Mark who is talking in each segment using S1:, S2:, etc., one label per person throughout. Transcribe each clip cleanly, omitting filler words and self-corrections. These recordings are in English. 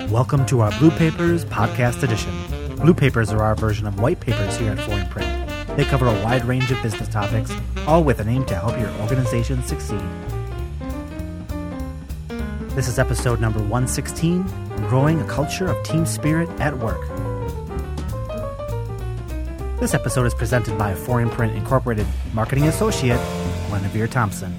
S1: Welcome to our Blue Papers Podcast Edition. Blue Papers are our version of white papers here at Foreign Print. They cover a wide range of business topics, all with an aim to help your organization succeed. This is episode number 116, Growing a Culture of Team Spirit at Work. This episode is presented by Foreign Print Incorporated Marketing Associate, Guinevere Thompson.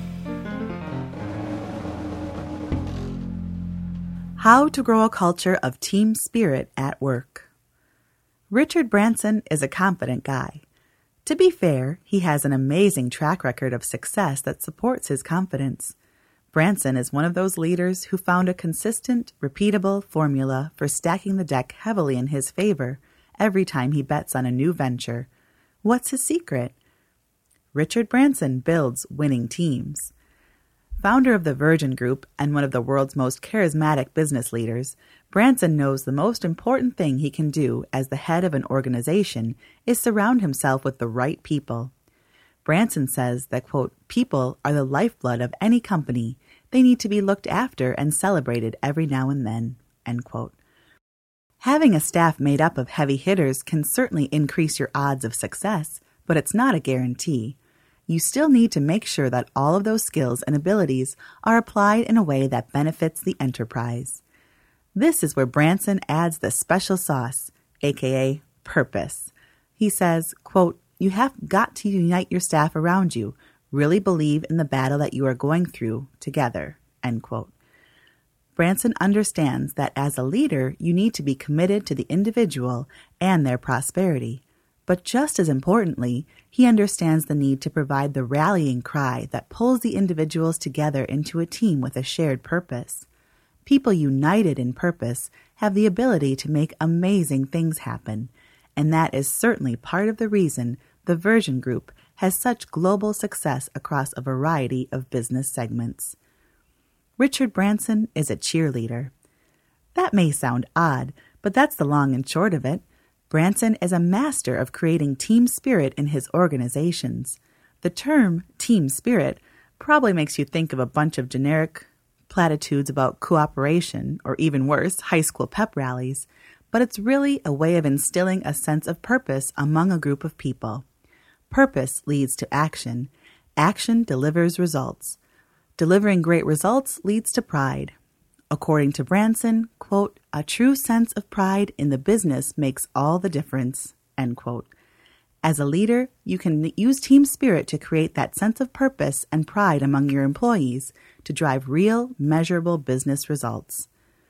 S2: How to grow a culture of team spirit at work. Richard Branson is a confident guy. To be fair, he has an amazing track record of success that supports his confidence. Branson is one of those leaders who found a consistent, repeatable formula for stacking the deck heavily in his favor every time he bets on a new venture. What's his secret? Richard Branson builds winning teams. Founder of the Virgin Group and one of the world's most charismatic business leaders, Branson knows the most important thing he can do as the head of an organization is surround himself with the right people. Branson says that, quote, people are the lifeblood of any company. They need to be looked after and celebrated every now and then, end quote. Having a staff made up of heavy hitters can certainly increase your odds of success, but it's not a guarantee. You still need to make sure that all of those skills and abilities are applied in a way that benefits the enterprise. This is where Branson adds the special sauce, aka purpose. He says, quote, you have got to unite your staff around you, really believe in the battle that you are going through together, end quote. Branson understands that as a leader, you need to be committed to the individual and their prosperity. But just as importantly, he understands the need to provide the rallying cry that pulls the individuals together into a team with a shared purpose. People united in purpose have the ability to make amazing things happen, and that is certainly part of the reason the Virgin Group has such global success across a variety of business segments. Richard Branson is a cheerleader. That may sound odd, but that's the long and short of it. Branson is a master of creating team spirit in his organizations. The term team spirit probably makes you think of a bunch of generic platitudes about cooperation, or even worse, high school pep rallies, but it's really a way of instilling a sense of purpose among a group of people. Purpose leads to action. Action delivers results. Delivering great results leads to pride. According to Branson, quote, a true sense of pride in the business makes all the difference, end quote. As a leader, you can use team spirit to create that sense of purpose and pride among your employees to drive real, measurable business results.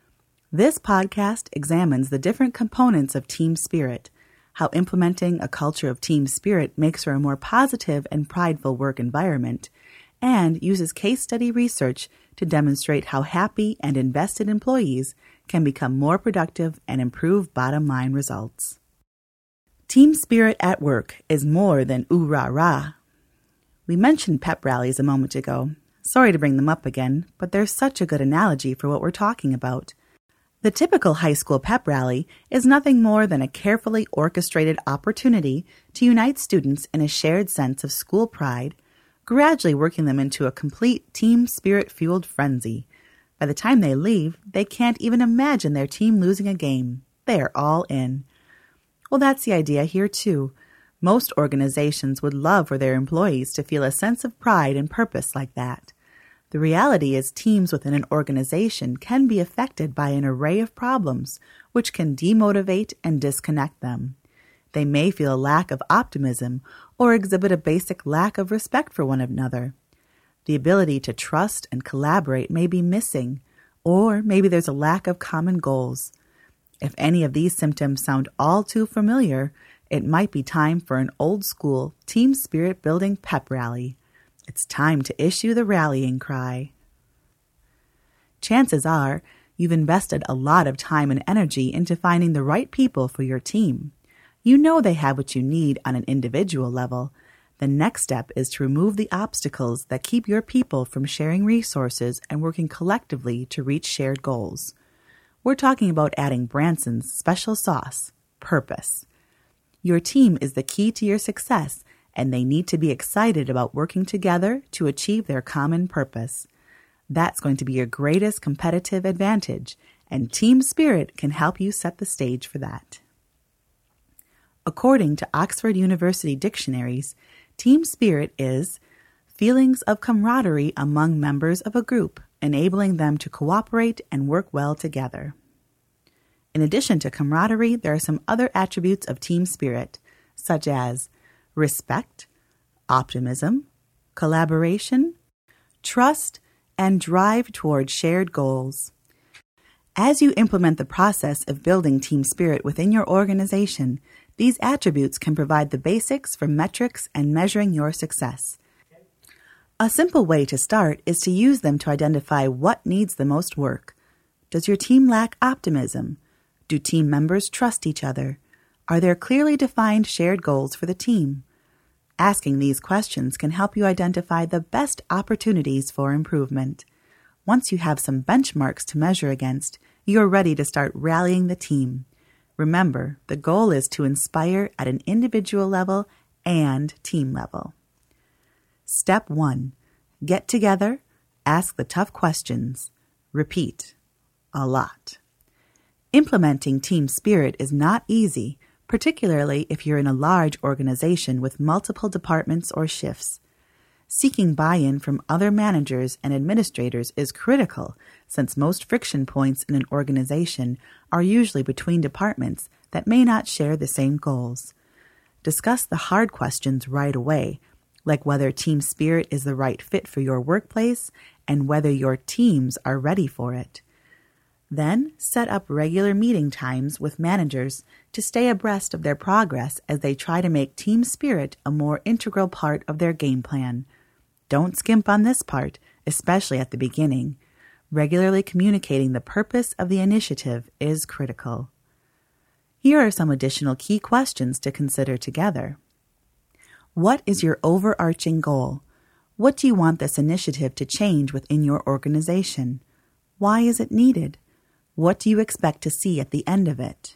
S2: This podcast examines the different components of team spirit, how implementing a culture of team spirit makes for a more positive and prideful work environment, and uses case study research to demonstrate how happy and invested employees can become more productive and improve bottom-line results. Team spirit at work is more than ooh-rah-rah. We mentioned pep rallies a moment ago. Sorry to bring them up again, but they're such a good analogy for what we're talking about. The typical high school pep rally is nothing more than a carefully orchestrated opportunity to unite students in a shared sense of school pride, gradually working them into a complete team spirit-fueled frenzy. By the time they leave, they can't even imagine their team losing a game. They are all in. Well, that's the idea here, too. Most organizations would love for their employees to feel a sense of pride and purpose like that. The reality is teams within an organization can be affected by an array of problems, which can demotivate and disconnect them. They may feel a lack of optimism or exhibit a basic lack of respect for one another. The ability to trust and collaborate may be missing, or maybe there's a lack of common goals. If any of these symptoms sound all too familiar, it might be time for an old-school team spirit-building pep rally. It's time to issue the rallying cry. Chances are you've invested a lot of time and energy into finding the right people for your team. You know they have what you need on an individual level. The next step is to remove the obstacles that keep your people from sharing resources and working collectively to reach shared goals. We're talking about adding Branson's special sauce, purpose. Your team is the key to your success, and they need to be excited about working together to achieve their common purpose. That's going to be your greatest competitive advantage, and Team Spirit can help you set the stage for that. According to Oxford University dictionaries, Team Spirit is feelings of camaraderie among members of a group, enabling them to cooperate and work well together. In addition to camaraderie, there are some other attributes of Team Spirit, such as respect, optimism, collaboration, trust, and drive toward shared goals. As you implement the process of building Team Spirit within your organization, these attributes can provide the basics for metrics and measuring your success. A simple way to start is to use them to identify what needs the most work. Does your team lack optimism? Do team members trust each other? Are there clearly defined shared goals for the team? Asking these questions can help you identify the best opportunities for improvement. Once you have some benchmarks to measure against, you're ready to start rallying the team. Remember, the goal is to inspire at an individual level and team level. Step 1. Get together, ask the tough questions. Repeat. A lot. Implementing Team Spirit is not easy, particularly if you're in a large organization with multiple departments or shifts. Seeking buy-in from other managers and administrators is critical, since most friction points in an organization are usually between departments that may not share the same goals. Discuss the hard questions right away, like whether Team Spirit is the right fit for your workplace and whether your teams are ready for it. Then, set up regular meeting times with managers to stay abreast of their progress as they try to make Team Spirit a more integral part of their game plan. Don't skimp on this part, especially at the beginning. Regularly communicating the purpose of the initiative is critical. Here are some additional key questions to consider together. What is your overarching goal? What do you want this initiative to change within your organization? Why is it needed? What do you expect to see at the end of it?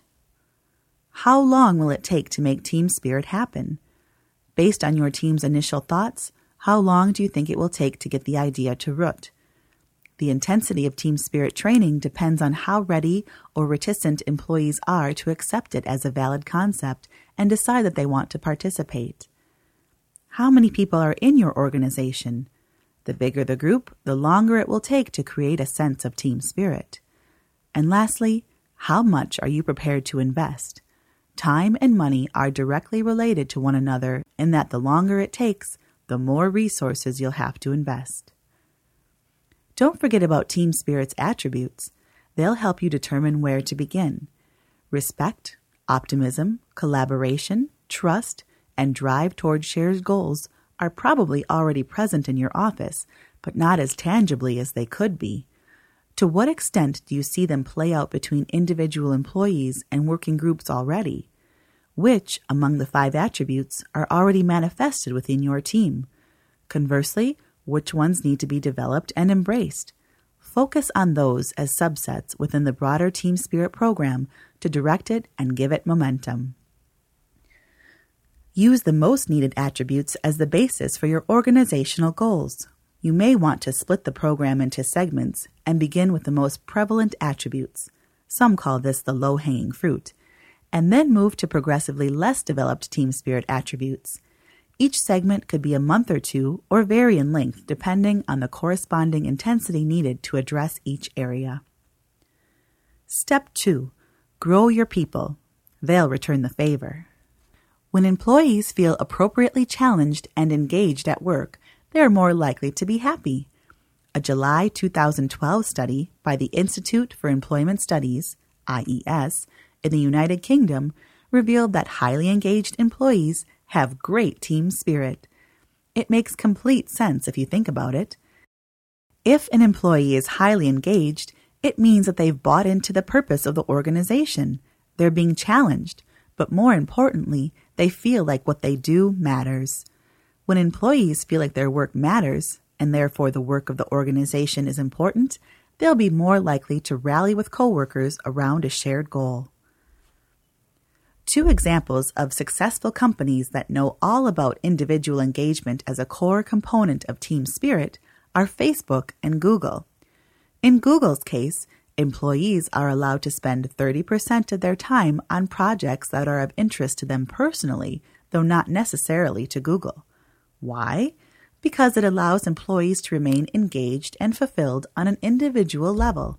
S2: How long will it take to make Team Spirit happen? Based on your team's initial thoughts, how long do you think it will take to get the idea to root? The intensity of Team Spirit training depends on how ready or reticent employees are to accept it as a valid concept and decide that they want to participate. How many people are in your organization? The bigger the group, the longer it will take to create a sense of Team Spirit. And lastly, how much are you prepared to invest? Time and money are directly related to one another in that the longer it takes, the more resources you'll have to invest. Don't forget about Team Spirit's attributes. They'll help you determine where to begin. Respect, optimism, collaboration, trust, and drive toward shared goals are probably already present in your office, but not as tangibly as they could be. To what extent do you see them play out between individual employees and working groups already? Which, among the 5 attributes, are already manifested within your team? Conversely, which ones need to be developed and embraced? Focus on those as subsets within the broader Team Spirit program to direct it and give it momentum. Use the most needed attributes as the basis for your organizational goals. You may want to split the program into segments and begin with the most prevalent attributes. Some call this the low-hanging fruit, and then move to progressively less developed Team Spirit attributes. Each segment could be a month or 2 or vary in length depending on the corresponding intensity needed to address each area. Step 2. Grow your people. They'll return the favor. When employees feel appropriately challenged and engaged at work, they are more likely to be happy. A July 2012 study by the Institute for Employment Studies, IES, in the United Kingdom revealed that highly engaged employees have great team spirit. It makes complete sense if you think about it. If an employee is highly engaged, it means that they've bought into the purpose of the organization. They're being challenged, but more importantly, they feel like what they do matters. When employees feel like their work matters, and therefore the work of the organization is important, they'll be more likely to rally with coworkers around a shared goal. 2 examples of successful companies that know all about individual engagement as a core component of team spirit are Facebook and Google. In Google's case, Employees are allowed to spend 30% of their time on projects that are of interest to them personally, though not necessarily to Google. Why? Because it allows employees to remain engaged and fulfilled on an individual level.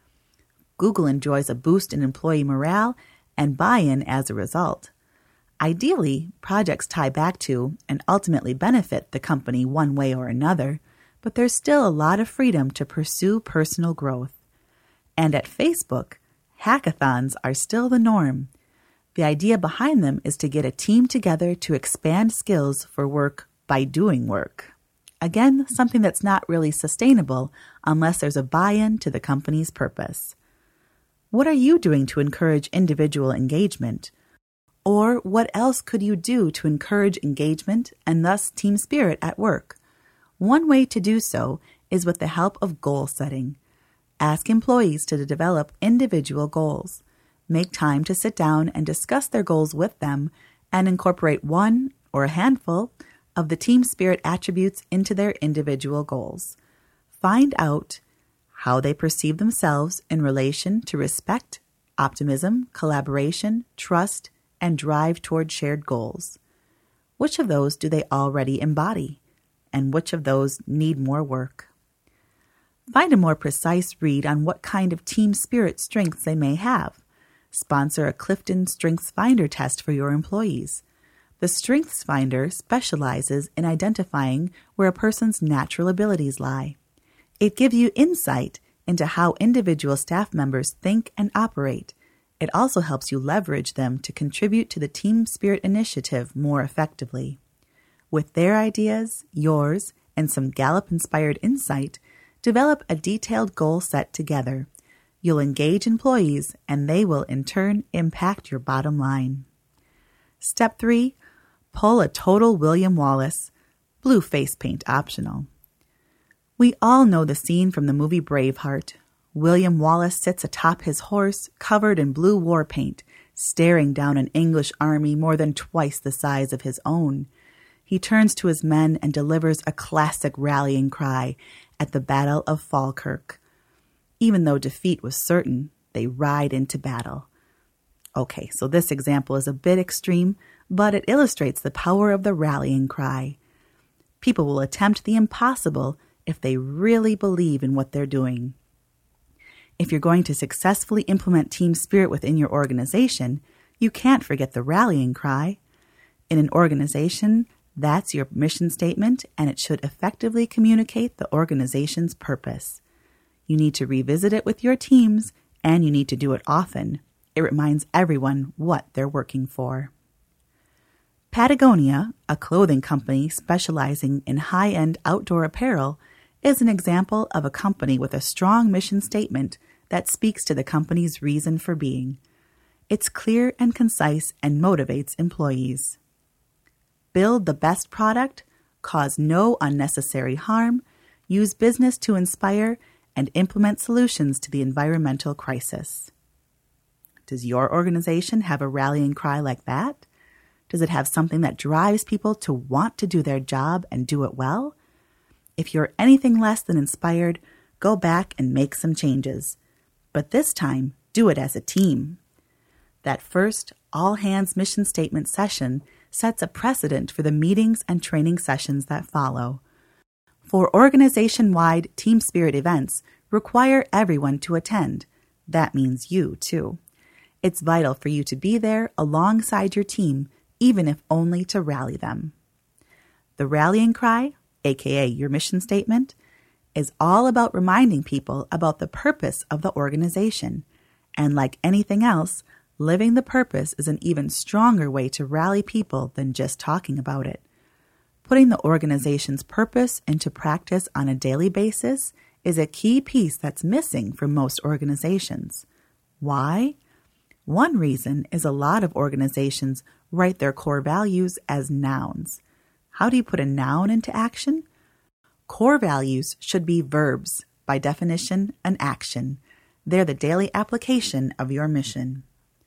S2: Google enjoys a boost in employee morale and buy-in as a result. Ideally, projects tie back to and ultimately benefit the company one way or another, but there's still a lot of freedom to pursue personal growth. And at Facebook, hackathons are still the norm. The idea behind them is to get a team together to expand skills for work by doing work. Again, something that's not really sustainable unless there's a buy-in to the company's purpose. What are you doing to encourage individual engagement? Or what else could you do to encourage engagement and thus team spirit at work? One way to do so is with the help of goal setting. Ask employees to develop individual goals. Make time to sit down and discuss their goals with them and incorporate one or a handful of the team spirit attributes into their individual goals. Find out how they perceive themselves in relation to respect, optimism, collaboration, trust, and drive toward shared goals. Which of those do they already embody? And which of those need more work? Find a more precise read on what kind of team spirit strengths they may have. Sponsor a Clifton Strengths Finder test for your employees. The Strengths Finder specializes in identifying where a person's natural abilities lie. It gives you insight into how individual staff members think and operate. It also helps you leverage them to contribute to the Team Spirit Initiative more effectively. With their ideas, yours, and some Gallup-inspired insight, develop a detailed goal set together. You'll engage employees, and they will in turn impact your bottom line. Step 3. Pull a total William Wallace. Blue face paint optional. We all know the scene from the movie Braveheart. William Wallace sits atop his horse, covered in blue war paint, staring down an English army more than twice the size of his own. He turns to his men and delivers a classic rallying cry at the Battle of Falkirk. Even though defeat was certain, they ride into battle. Okay, so this example is a bit extreme, but it illustrates the power of the rallying cry. People will attempt the impossible if they really believe in what they're doing. If you're going to successfully implement team spirit within your organization, you can't forget the rallying cry. In an organization, that's your mission statement, and it should effectively communicate the organization's purpose. You need to revisit it with your teams, and you need to do it often. It reminds everyone what they're working for. Patagonia, a clothing company specializing in high-end outdoor apparel, is an example of a company with a strong mission statement that speaks to the company's reason for being. It's clear and concise and motivates employees. Build the best product, cause no unnecessary harm, use business to inspire, and implement solutions to the environmental crisis. Does your organization have a rallying cry like that? Does it have something that drives people to want to do their job and do it well? If you're anything less than inspired, go back and make some changes. But this time, do it as a team. That first all-hands mission statement session sets a precedent for the meetings and training sessions that follow. For organization-wide team spirit events, require everyone to attend. That means you, too. It's vital for you to be there alongside your team, even if only to rally them. The rallying cry, aka your mission statement, is all about reminding people about the purpose of the organization. And like anything else, living the purpose is an even stronger way to rally people than just talking about it. Putting the organization's purpose into practice on a daily basis is a key piece that's missing from most organizations. Why? One reason is a lot of organizations write their core values as nouns. How do you put a noun into action? Core values should be verbs, by definition, an action. They're the daily application of your mission.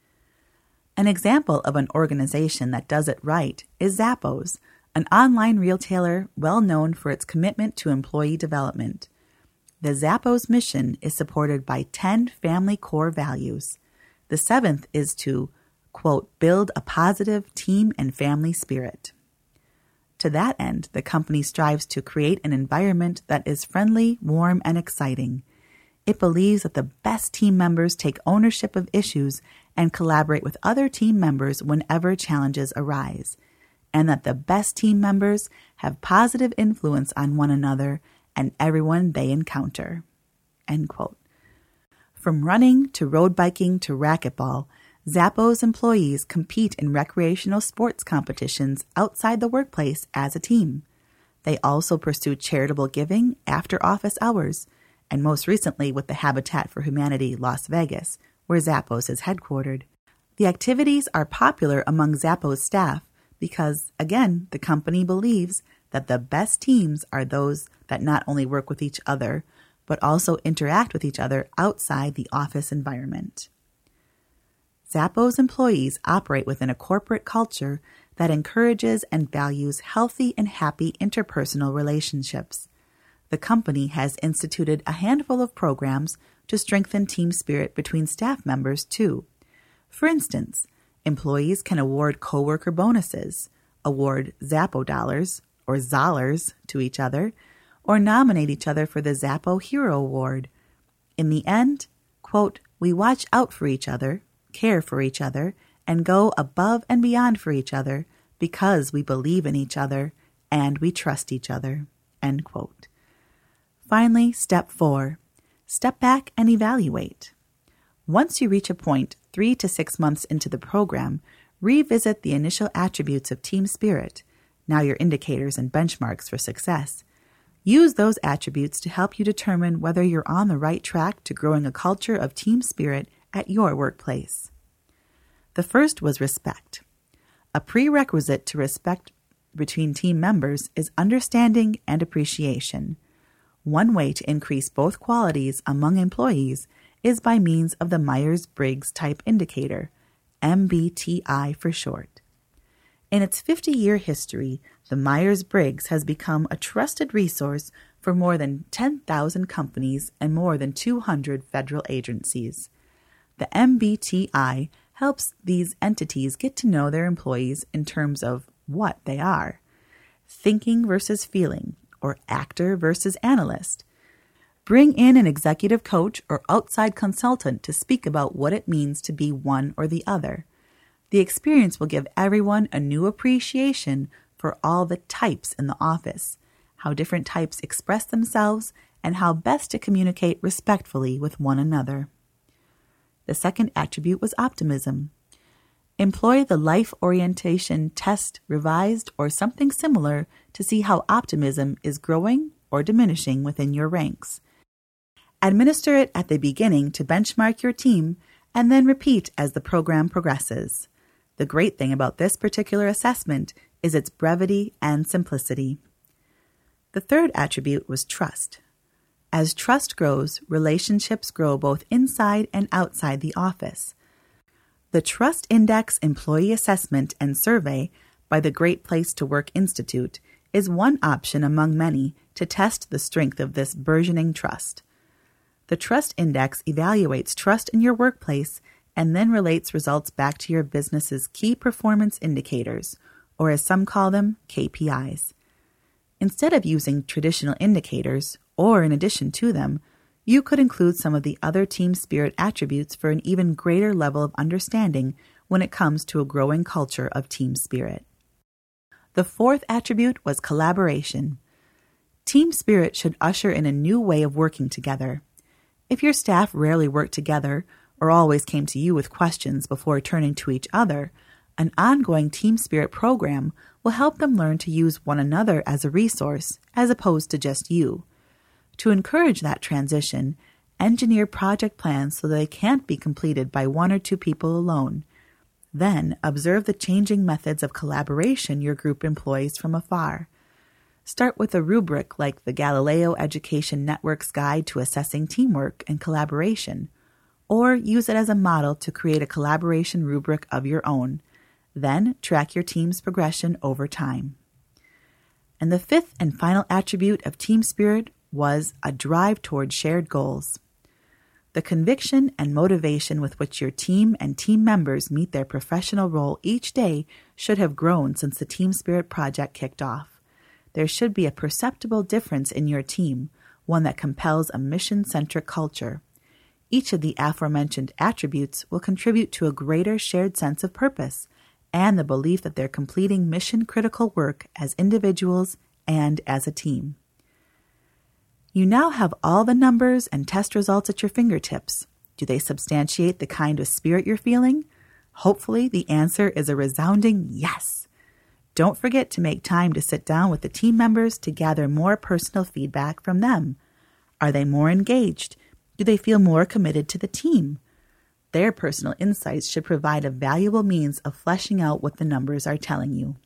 S2: An example of an organization that does it right is Zappos, an online retailer well known for its commitment to employee development. The Zappos mission is supported by 10 family core values. The 7th is to, quote, build a positive team and family spirit. To that end, the company strives to create an environment that is friendly, warm, and exciting. It believes that the best team members take ownership of issues and collaborate with other team members whenever challenges arise, and that the best team members have positive influence on one another and everyone they encounter. End quote. From running to road biking to racquetball, Zappos employees compete in recreational sports competitions outside the workplace as a team. They also pursue charitable giving after office hours, and most recently with the Habitat for Humanity Las Vegas, where Zappos is headquartered. The activities are popular among Zappos staff because, again, the company believes that the best teams are those that not only work with each other, but also interact with each other outside the office environment. Zappos employees operate within a corporate culture that encourages and values healthy and happy interpersonal relationships. The company has instituted a handful of programs to strengthen team spirit between staff members, too. For instance, employees can award coworker bonuses, award Zappo dollars or Zollars to each other, or nominate each other for the Zappo Hero Award. In the end, quote, we watch out for each other, care for each other, and go above and beyond for each other because we believe in each other and we trust each other, end quote. Finally, step 4, step back and evaluate. Once you reach a point 3 to 6 months into the program, revisit the initial attributes of team spirit, now your indicators and benchmarks for success. Use those attributes to help you determine whether you're on the right track to growing a culture of team spirit at your workplace. The first was respect. A prerequisite to respect between team members is understanding and appreciation. One way to increase both qualities among employees is by means of the Myers-Briggs Type Indicator, MBTI for short. In its 50-year history, the Myers-Briggs has become a trusted resource for more than 10,000 companies and more than 200 federal agencies. The MBTI helps these entities get to know their employees in terms of what they are: thinking versus feeling, or actor versus analyst. Bring in an executive coach or outside consultant to speak about what it means to be one or the other. The experience will give everyone a new appreciation for all the types in the office, how different types express themselves, and how best to communicate respectfully with one another. The second attribute was optimism. Employ the Life Orientation Test Revised or something similar to see how optimism is growing or diminishing within your ranks. Administer it at the beginning to benchmark your team and then repeat as the program progresses. The great thing about this particular assessment is its brevity and simplicity. The third attribute was trust. As trust grows, relationships grow both inside and outside the office. The Trust Index Employee Assessment and Survey by the Great Place to Work Institute is one option among many to test the strength of this burgeoning trust. The Trust Index evaluates trust in your workplace and then relates results back to your business's key performance indicators, or as some call them, KPIs. Instead of using traditional indicators, or in addition to them, you could include some of the other team spirit attributes for an even greater level of understanding when it comes to a growing culture of team spirit. The fourth attribute was collaboration. Team spirit should usher in a new way of working together. If your staff rarely worked together or always came to you with questions before turning to each other, an ongoing team spirit program will help them learn to use one another as a resource as opposed to just you. To encourage that transition, engineer project plans so that they can't be completed by 1 or 2 people alone. Then observe the changing methods of collaboration your group employs from afar. Start with a rubric like the Galileo Education Network's Guide to Assessing Teamwork and Collaboration, or use it as a model to create a collaboration rubric of your own. Then track your team's progression over time. And the fifth and final attribute of team spirit was a drive toward shared goals. The conviction and motivation with which your team and team members meet their professional role each day should have grown since the Team Spirit project kicked off. There should be a perceptible difference in your team, one that compels a mission-centric culture. Each of the aforementioned attributes will contribute to a greater shared sense of purpose and the belief that they're completing mission-critical work as individuals and as a team. You now have all the numbers and test results at your fingertips. Do they substantiate the kind of spirit you're feeling? Hopefully, the answer is a resounding yes. Don't forget to make time to sit down with the team members to gather more personal feedback from them. Are they more engaged? Do they feel more committed to the team? Their personal insights should provide a valuable means of fleshing out what the numbers are telling you.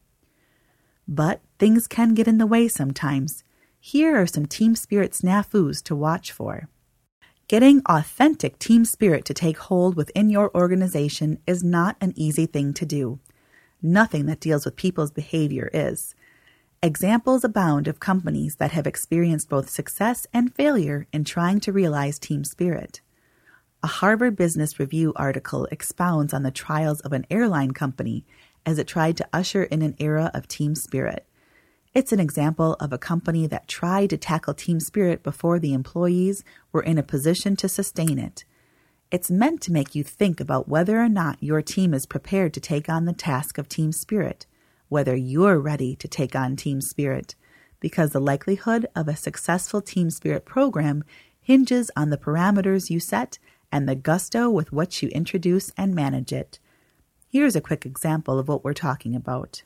S2: But things can get in the way sometimes. Here are some team spirit snafus to watch for. Getting authentic team spirit to take hold within your organization is not an easy thing to do. Nothing that deals with people's behavior is. Examples abound of companies that have experienced both success and failure in trying to realize team spirit. A Harvard Business Review article expounds on the trials of an airline company as it tried to usher in an era of team spirit. It's an example of a company that tried to tackle team spirit before the employees were in a position to sustain it. It's meant to make you think about whether or not your team is prepared to take on the task of team spirit, whether you're ready to take on team spirit, because the likelihood of a successful team spirit program hinges on the parameters you set and the gusto with which you introduce and manage it. Here's a quick example of what we're talking about.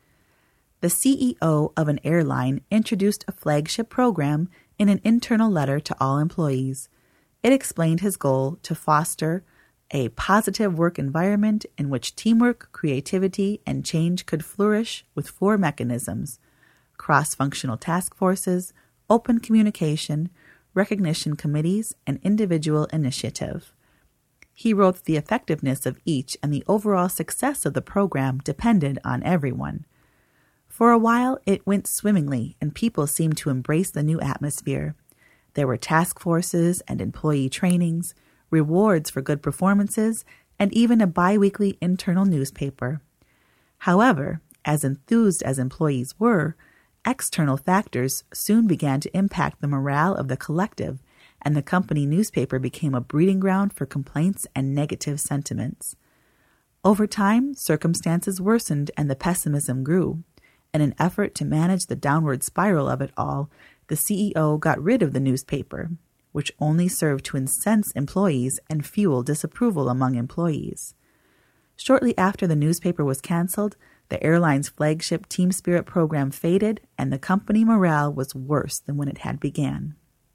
S2: The CEO of an airline introduced a flagship program in an internal letter to all employees. It explained his goal to foster a positive work environment in which teamwork, creativity, and change could flourish with 4 mechanisms: cross-functional task forces, open communication, recognition committees, and individual initiative. He wrote the effectiveness of each and the overall success of the program depended on everyone. For a while, it went swimmingly, and people seemed to embrace the new atmosphere. There were task forces and employee trainings, rewards for good performances, and even a bi-weekly internal newspaper. However, as enthused as employees were, external factors soon began to impact the morale of the collective, and the company newspaper became a breeding ground for complaints and negative sentiments. Over time, circumstances worsened and the pessimism grew. In an effort to manage the downward spiral of it all, the CEO got rid of the newspaper, which only served to incense employees and fuel disapproval among employees. Shortly after the newspaper was canceled, the airline's flagship Team Spirit program faded, and the company morale was worse than when it had began.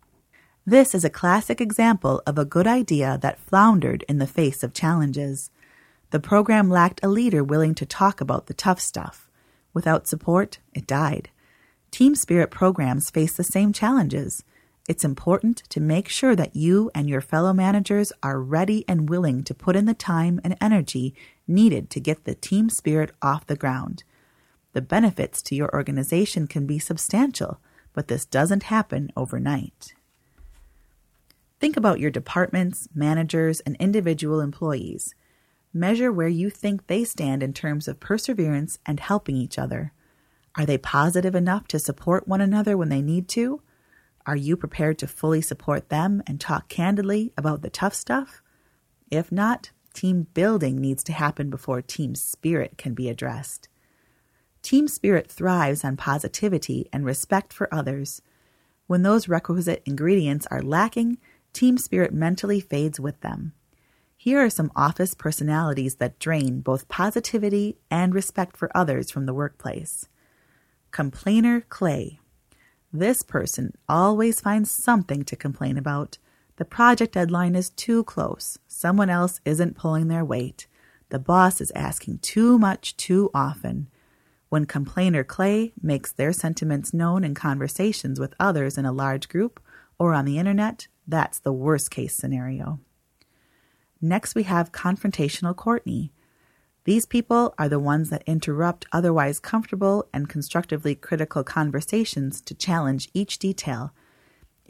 S2: This is a classic example of a good idea that floundered in the face of challenges. The program lacked a leader willing to talk about the tough stuff. Without support, it died. Team Spirit programs face the same challenges. It's important to make sure that you and your fellow managers are ready and willing to put in the time and energy needed to get the team spirit off the ground. The benefits to your organization can be substantial, but this doesn't happen overnight. Think about your departments, managers, and individual employees. Measure where you think they stand in terms of perseverance and helping each other. Are they positive enough to support one another when they need to? Are you prepared to fully support them and talk candidly about the tough stuff? If not, team building needs to happen before team spirit can be addressed. Team spirit thrives on positivity and respect for others. When those requisite ingredients are lacking, team spirit mentally fades with them. Here are some office personalities that drain both positivity and respect for others from the workplace. Complainer Clay. This person always finds something to complain about. The project deadline is too close. Someone else isn't pulling their weight. The boss is asking too much too often. When Complainer Clay makes their sentiments known in conversations with others in a large group or on the internet, that's the worst case scenario. Next, we have Confrontational Courtney. These people are the ones that interrupt otherwise comfortable and constructively critical conversations to challenge each detail.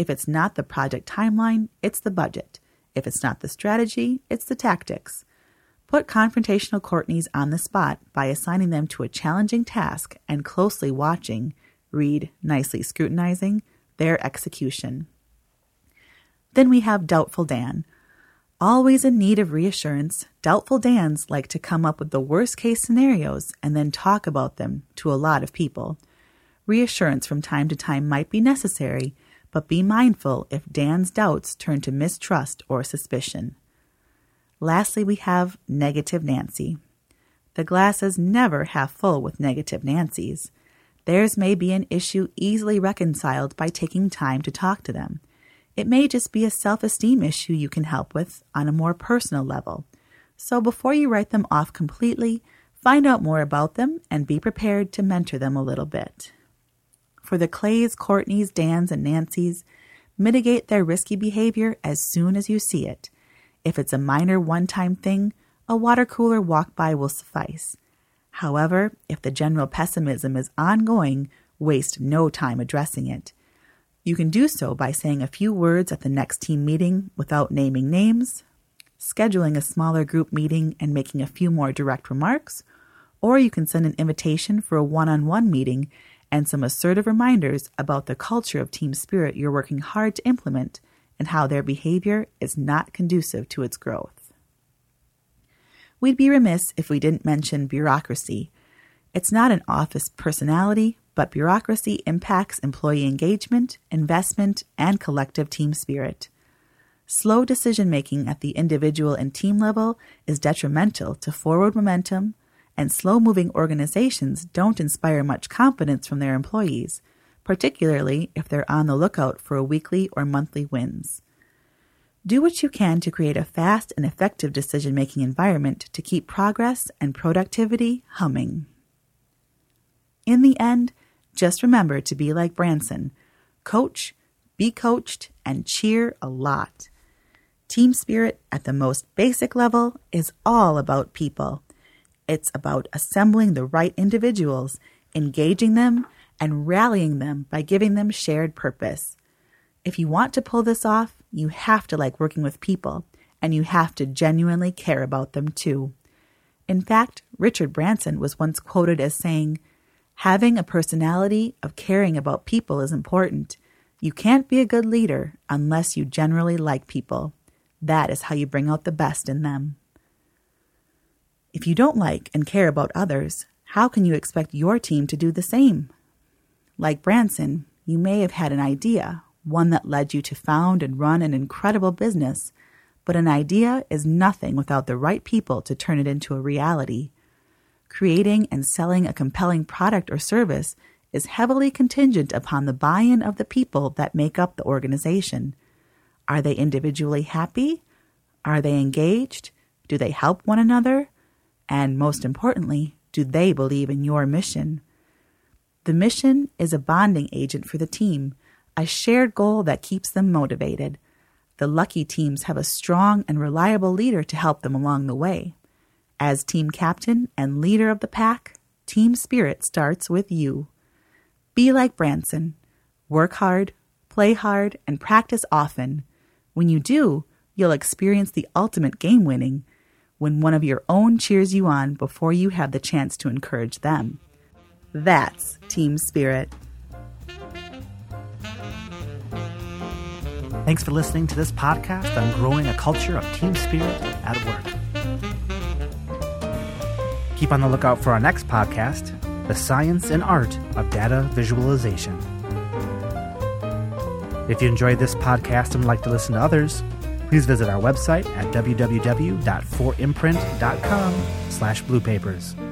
S2: If it's not the project timeline, it's the budget. If it's not the strategy, it's the tactics. Put confrontational Courtneys on the spot by assigning them to a challenging task and closely watching, read nicely scrutinizing, their execution. Then we have Doubtful Dan. Always in need of reassurance, Doubtful Dans like to come up with the worst-case scenarios and then talk about them to a lot of people. Reassurance from time to time might be necessary, but be mindful if Dan's doubts turn to mistrust or suspicion. Lastly, we have Negative Nancy. The glass is never half full with Negative Nancys. Theirs may be an issue easily reconciled by taking time to talk to them. It may just be a self-esteem issue you can help with on a more personal level. So before you write them off completely, find out more about them and be prepared to mentor them a little bit. For the Clays, Courtneys, Dans, and Nancys, mitigate their risky behavior as soon as you see it. If it's a minor one-time thing, a water cooler walk-by will suffice. However, if the general pessimism is ongoing, waste no time addressing it. You can do so by saying a few words at the next team meeting without naming names, scheduling a smaller group meeting and making a few more direct remarks, or you can send an invitation for a one-on-one meeting and some assertive reminders about the culture of team spirit you're working hard to implement and how their behavior is not conducive to its growth. We'd be remiss if we didn't mention bureaucracy. It's not an office personality, but bureaucracy impacts employee engagement, investment, and collective team spirit. Slow decision-making at the individual and team level is detrimental to forward momentum, and slow-moving organizations don't inspire much confidence from their employees, particularly if they're on the lookout for weekly or monthly wins. Do what you can to create a fast and effective decision-making environment to keep progress and productivity humming. In the end, just remember to be like Branson. Coach, be coached, and cheer a lot. Team spirit at the most basic level is all about people. It's about assembling the right individuals, engaging them, and rallying them by giving them shared purpose. If you want to pull this off, you have to like working with people, and you have to genuinely care about them too. In fact, Richard Branson was once quoted as saying, "Having a personality of caring about people is important. You can't be a good leader unless you generally like people. That is how you bring out the best in them." If you don't like and care about others, how can you expect your team to do the same? Like Branson, you may have had an idea, one that led you to found and run an incredible business, but an idea is nothing without the right people to turn it into a reality. Creating and selling a compelling product or service is heavily contingent upon the buy-in of the people that make up the organization. Are they individually happy? Are they engaged? Do they help one another? And most importantly, do they believe in your mission? The mission is a bonding agent for the team, a shared goal that keeps them motivated. The lucky teams have a strong and reliable leader to help them along the way. As team captain and leader of the pack, team spirit starts with you. Be like Branson. Work hard, play hard, and practice often. When you do, you'll experience the ultimate game winning, when one of your own cheers you on before you have the chance to encourage them. That's team spirit.
S1: Thanks for listening to this podcast on growing a culture of team spirit at work. Keep on the lookout for our next podcast, The Science and Art of Data Visualization. If you enjoyed this podcast and would like to listen to others, please visit our website at www.forimprint.com/bluepapers.